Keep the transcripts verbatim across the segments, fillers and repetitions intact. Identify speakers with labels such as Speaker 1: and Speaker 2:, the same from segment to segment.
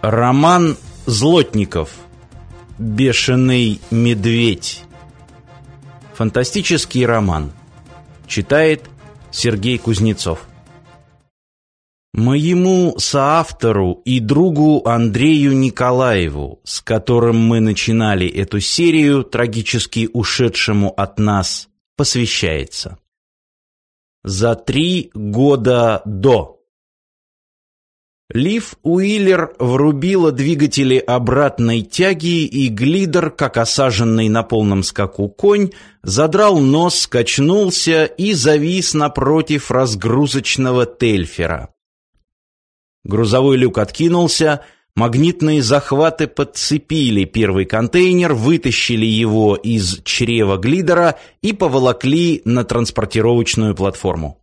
Speaker 1: Роман Злотников. Бешеный медведь. Фантастический роман. Читает Сергей Кузнецов. Моему соавтору и другу Андрею Николаеву, с которым мы начинали эту серию, трагически ушедшему от нас, посвящается. За три года до. Лив Уиллер врубила двигатели обратной тяги, и глидер, как осаженный на полном скаку конь, задрал нос, качнулся и завис напротив разгрузочного тельфера. Грузовой люк откинулся, магнитные захваты подцепили первый контейнер, вытащили его из чрева глидера и поволокли на транспортировочную платформу.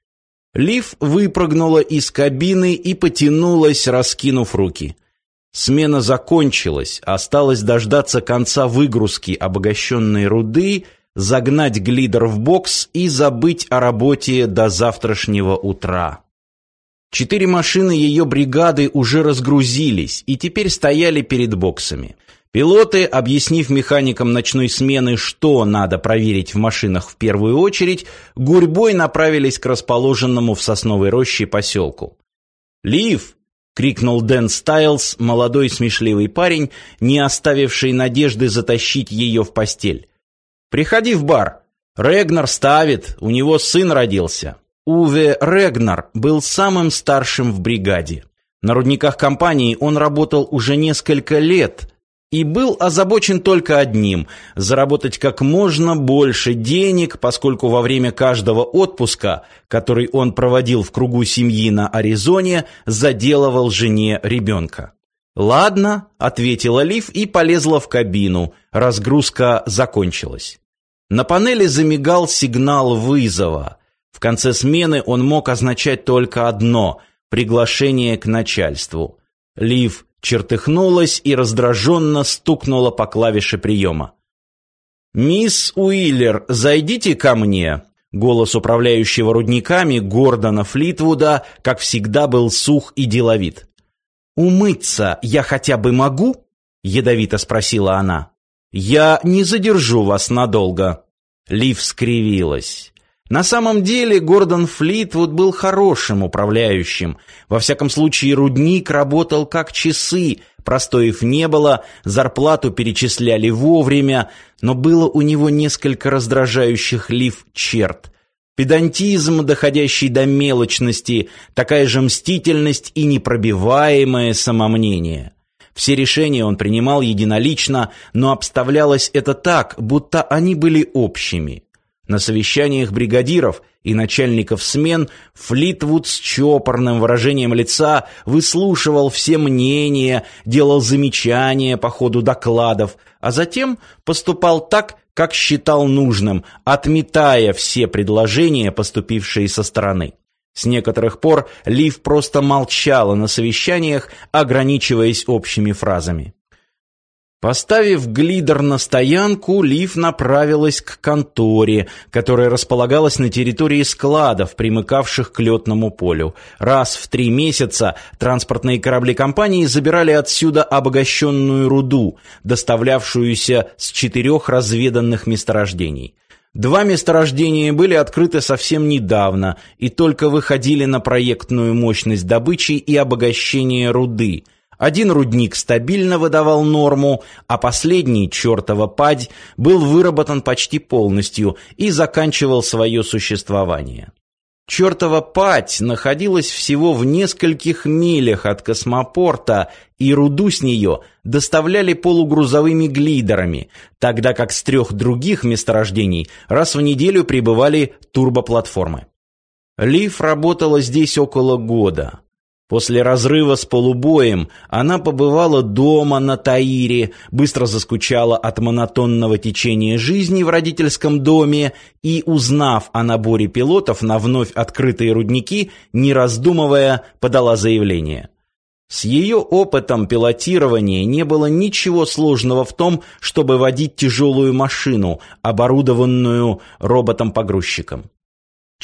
Speaker 1: Лив выпрыгнула из кабины и потянулась, раскинув руки. Смена закончилась, осталось дождаться конца выгрузки обогащенной руды, загнать глидер в бокс и забыть о работе до завтрашнего утра. Четыре машины ее бригады уже разгрузились и теперь стояли перед боксами. Пилоты, объяснив механикам ночной смены, что надо проверить в машинах в первую очередь, гурьбой направились к расположенному в сосновой роще поселку. «Лив!» — крикнул Дэн Стайлз, молодой смешливый парень, не оставивший надежды затащить ее в постель. «Приходи в бар. Регнар ставит, у него сын родился». Уве Регнар был самым старшим в бригаде. На рудниках компании он работал уже несколько лет и был озабочен только одним – заработать как можно больше денег, поскольку во время каждого отпуска, который он проводил в кругу семьи на Аризоне, заделывал жене ребенка. «Ладно», – ответила Лив и полезла в кабину. Разгрузка закончилась. На панели замигал сигнал вызова. В конце смены он мог означать только одно – приглашение к начальству. Лив чертыхнулась и раздраженно стукнула по клавише приема. «Мисс Уиллер, зайдите ко мне!» Голос управляющего рудниками Гордона Флитвуда, как всегда, был сух и деловит. «Умыться я хотя бы могу?» – ядовито спросила она. «Я не задержу вас надолго». Лив скривилась. На самом деле Гордон Флитвуд был хорошим управляющим. Во всяком случае, рудник работал как часы, простоев не было, зарплату перечисляли вовремя, но было у него несколько раздражающих Лив черт. Педантизм, доходящий до мелочности, такая же мстительность и непробиваемое самомнение. Все решения он принимал единолично, но обставлялось это так, будто они были общими. На совещаниях бригадиров и начальников смен Флитвуд с чопорным выражением лица выслушивал все мнения, делал замечания по ходу докладов, а затем поступал так, как считал нужным, отметая все предложения, поступившие со стороны. С некоторых пор Лив просто молчала на совещаниях, ограничиваясь общими фразами. Поставив глидер на стоянку, Лив направилась к конторе, которая располагалась на территории складов, примыкавших к летному полю. Раз в три месяца транспортные корабли компании забирали отсюда обогащенную руду, доставлявшуюся с четырех разведанных месторождений. Два месторождения были открыты совсем недавно и только выходили на проектную мощность добычи и обогащения руды. Один рудник стабильно выдавал норму, а последний, чертова падь, был выработан почти полностью и заканчивал свое существование. Чертова падь находилась всего в нескольких милях от космопорта, и руду с нее доставляли полугрузовыми глидерами, тогда как с трех других месторождений раз в неделю прибывали турбоплатформы. Лив работала здесь около года. После разрыва с полубоем она побывала дома на Таире, быстро заскучала от монотонного течения жизни в родительском доме и, узнав о наборе пилотов на вновь открытые рудники, не раздумывая, подала заявление. С ее опытом пилотирования не было ничего сложного в том, чтобы водить тяжелую машину, оборудованную роботом-погрузчиком.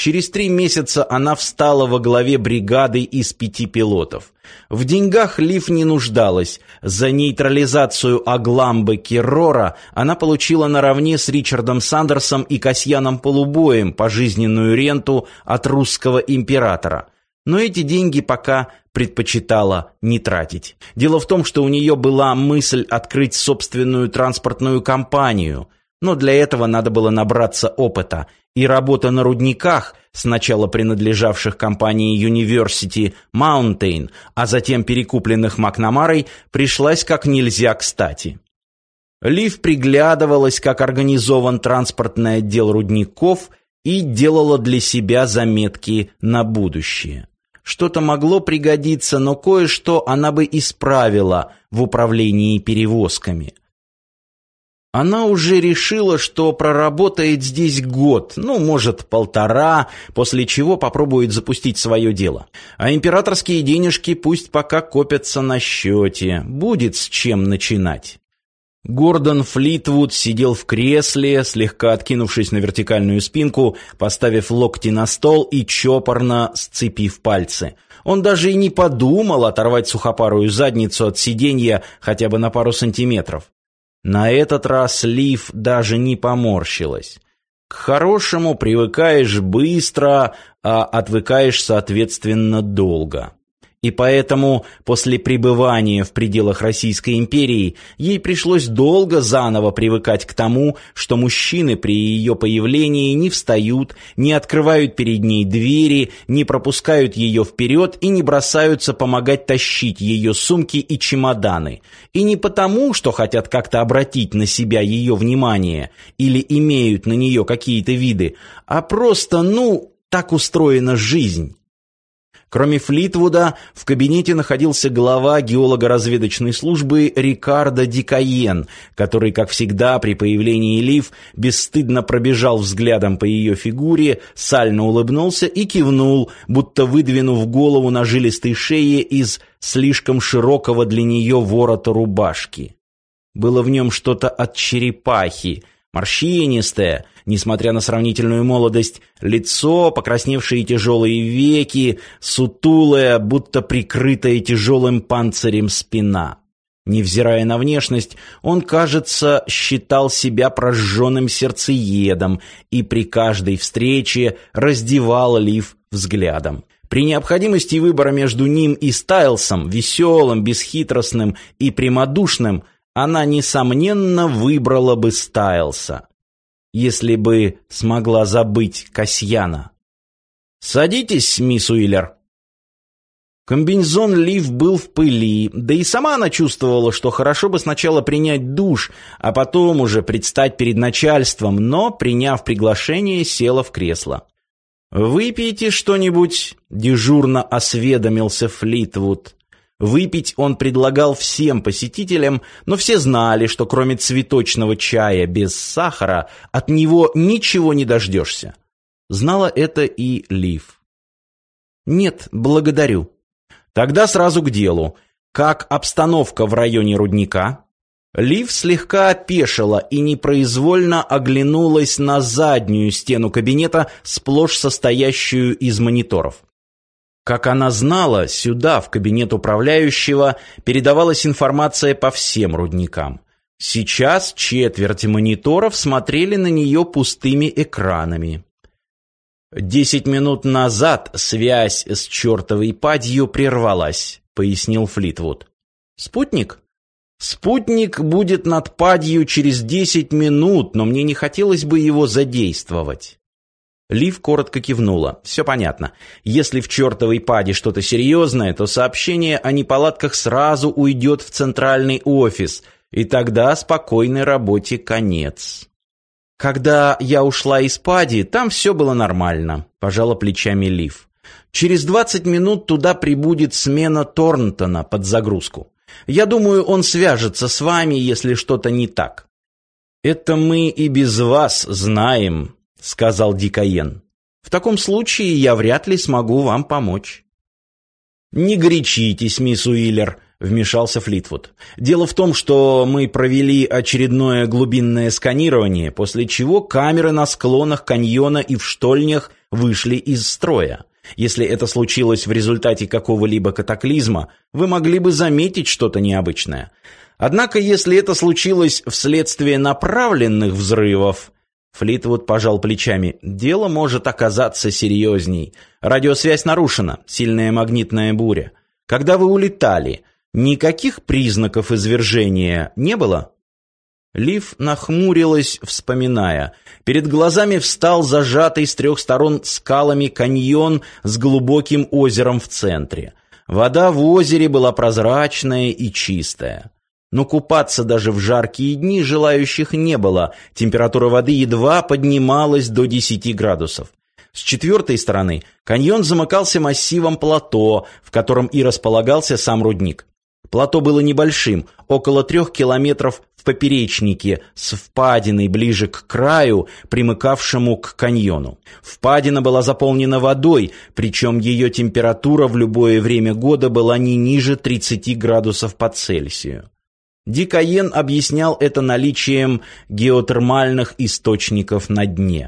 Speaker 1: Через три месяца она встала во главе бригады из пяти пилотов. В деньгах Лив не нуждалась. За нейтрализацию Агламбы Керрора она получила наравне с Ричардом Сандерсом и Касьяном Полубоем пожизненную ренту от русского императора. Но эти деньги пока предпочитала не тратить. Дело в том, что у нее была мысль открыть собственную транспортную компанию, но для этого надо было набраться опыта, и работа на рудниках, сначала принадлежавших компании University Mountain, а затем перекупленных Макнамарой, пришлась как нельзя кстати. Лив приглядывалась, как организован транспортный отдел рудников, и делала для себя заметки на будущее. Что-то могло пригодиться, но кое-что она бы исправила в управлении перевозками. Она уже решила, что проработает здесь год, ну, может, полтора, после чего попробует запустить свое дело. А императорские денежки пусть пока копятся на счете, будет с чем начинать. Гордон Флитвуд сидел в кресле, слегка откинувшись на вертикальную спинку, поставив локти на стол и чопорно сцепив пальцы. Он даже и не подумал оторвать сухопарую задницу от сиденья хотя бы на пару сантиметров. На этот раз Лив даже не поморщилась. К хорошему привыкаешь быстро, а отвыкаешь, соответственно, долго. И поэтому после пребывания в пределах Российской империи ей пришлось долго заново привыкать к тому, что мужчины при ее появлении не встают, не открывают перед ней двери, не пропускают ее вперед и не бросаются помогать тащить ее сумки и чемоданы. И не потому, что хотят как-то обратить на себя ее внимание или имеют на нее какие-то виды, а просто, ну, так устроена жизнь. Кроме Флитвуда, в кабинете находился глава геолого-разведочной службы Рикардо Дикайен, который, как всегда, при появлении Лив, бесстыдно пробежал взглядом по ее фигуре, сально улыбнулся и кивнул, будто выдвинув голову на жилистой шее из слишком широкого для нее ворота рубашки. Было в нем что-то от черепахи, морщинистое, несмотря на сравнительную молодость, лицо, покрасневшие тяжелые веки, сутулая, будто прикрытая тяжелым панцирем спина. Невзирая на внешность, он, кажется, считал себя прожженным сердцеедом и при каждой встрече раздевал Лив взглядом. При необходимости выбора между ним и Стайлсом, веселым, бесхитростным и прямодушным, она, несомненно, выбрала бы Стайлса, если бы смогла забыть Касьяна. «Садитесь, мисс Уиллер». Комбинезон Лив был в пыли, да и сама она чувствовала, что хорошо бы сначала принять душ, а потом уже предстать перед начальством, но, приняв приглашение, села в кресло. «Выпейте что-нибудь», — дежурно осведомился Флитвуд. Выпить он предлагал всем посетителям, но все знали, что кроме цветочного чая без сахара от него ничего не дождешься. Знала это и Лив. «Нет, благодарю». «Тогда сразу к делу. Как обстановка в районе рудника?» Лив слегка опешила и непроизвольно оглянулась на заднюю стену кабинета, сплошь состоящую из мониторов. Как она знала, сюда, в кабинет управляющего, передавалась информация по всем рудникам. Сейчас четверть мониторов смотрели на нее пустыми экранами. «Десять минут назад связь с чертовой падью прервалась», — пояснил Флитвуд. «Спутник?» «Спутник будет над падью через десять минут, но мне не хотелось бы его задействовать». Лив коротко кивнула. Все понятно. Если в чертовой паде что-то серьезное, то сообщение о неполадках сразу уйдет в центральный офис, и тогда спокойной работе конец. «Когда я ушла из пади, там все было нормально», — пожала плечами Лив. «Через двадцать минут туда прибудет смена Торнтона под загрузку. Я думаю, он свяжется с вами, если что-то не так». «Это мы и без вас знаем», — сказал Дикайен. «В таком случае я вряд ли смогу вам помочь». «Не горячитесь, мисс Уиллер. вмешался Флитвуд. «Дело в том, что мы провели очередное глубинное сканирование, после чего камеры на склонах каньона и в штольнях вышли из строя. Если это случилось в результате какого-либо катаклизма, вы могли бы заметить что-то необычное. Однако, если это случилось вследствие направленных взрывов...» Флитвуд пожал плечами. «Дело может оказаться серьезней. Радиосвязь нарушена, сильная магнитная буря. Когда вы улетали, никаких признаков извержения не было?» Лив нахмурилась, вспоминая. Перед глазами встал зажатый с трех сторон скалами каньон с глубоким озером в центре. Вода в озере была прозрачная и чистая. Но купаться даже в жаркие дни желающих не было. Температура воды едва поднималась до десяти градусов. С четвертой стороны каньон замыкался массивом плато, в котором и располагался сам рудник. Плато было небольшим, около трех километров в поперечнике, с впадиной ближе к краю, примыкавшему к каньону. Впадина была заполнена водой, причем ее температура в любое время года была не ниже тридцати градусов по Цельсию. Дикаен объяснял это наличием геотермальных источников на дне.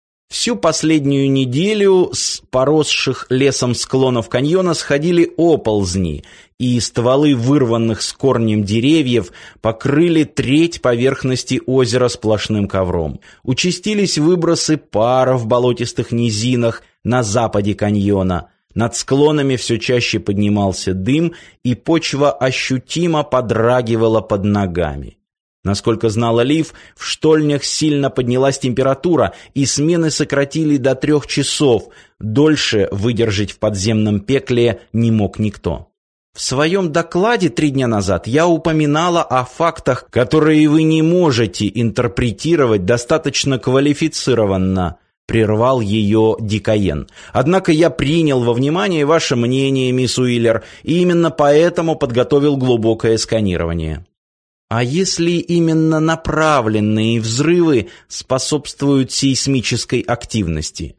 Speaker 1: Всю последнюю неделю с поросших лесом склонов каньона сходили оползни, и стволы вырванных с корнем деревьев покрыли треть поверхности озера сплошным ковром. Участились выбросы пара в болотистых низинах на западе каньона. Над склонами все чаще поднимался дым, и почва ощутимо подрагивала под ногами. Насколько знала Лив, в штольнях сильно поднялась температура, и смены сократили до трех часов. Дольше выдержать в подземном пекле не мог никто. В своем докладе три дня назад я упоминала о фактах, которые вы не можете интерпретировать достаточно квалифицированно, прервал ее Дикаен. Однако я принял во внимание ваше мнение, мисс Уиллер, и именно поэтому подготовил глубокое сканирование. А если именно направленные взрывы способствуют сейсмической активности?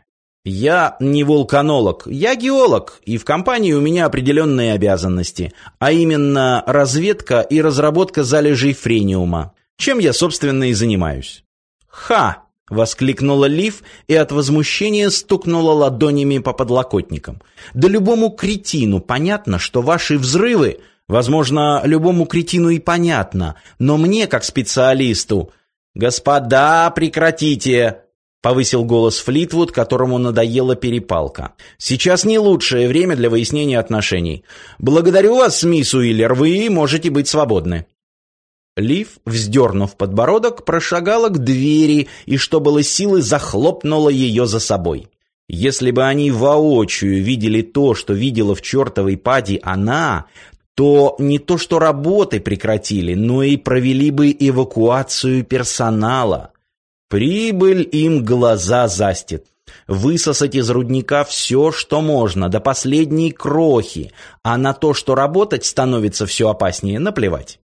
Speaker 1: Я не вулканолог, я геолог, и в компании у меня определенные обязанности, а именно разведка и разработка залежей френиума, чем я, собственно, и занимаюсь. «Ха!» — воскликнула Лив и от возмущения стукнула ладонями по подлокотникам. «Да любому кретину понятно, что ваши взрывы... Возможно, любому кретину и понятно, но мне, как специалисту... «Господа, прекратите!» — повысил голос Флитвуд, которому надоела перепалка. «Сейчас не лучшее время для выяснения отношений. Благодарю вас, мисс Уиллер, вы можете быть свободны». Лив, вздернув подбородок, прошагала к двери и, что было силы, захлопнула ее за собой. Если бы они воочию видели то, что видела в чертовой паде она... то не то что работы прекратили, но и провели бы эвакуацию персонала. Прибыль им глаза застит. Высосать из рудника все, что можно, до последней крохи, а на то, что работать становится все опаснее, наплевать.